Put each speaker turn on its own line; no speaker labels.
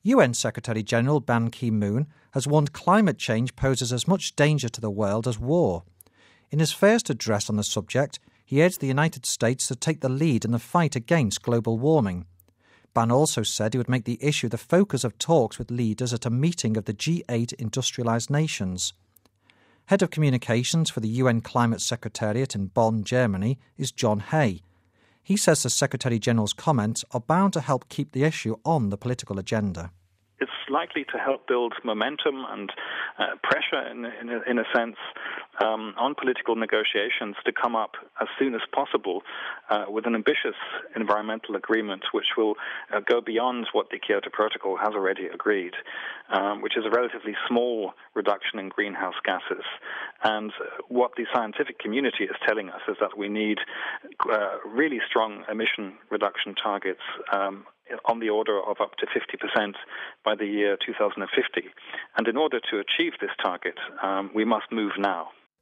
UN Secretary-General Ban Ki-moon has warned climate change poses as much danger to the world as war. In his first address on the subject, he urged the United States to take the lead in the fight against global warming. Ban also said he would make the issue the focus of talks with leaders at a meeting of the G8 industrialised nations. Head of Communications for the UN Climate Secretariat in Bonn, Germany, is John Hay. He says the Secretary-General's comments are bound to help keep the issue on the political agenda.
It's likely to help build momentum and pressure, in a sense, on political negotiations to come up as soon as possible with an ambitious environmental agreement which will go beyond what the Kyoto Protocol has already agreed, which is a relatively small reduction in greenhouse gases. And what the scientific community is telling us is that we need really strong emission reduction targets on the order of up to 50% by the year 2050. And in order to achieve this target, we must move now.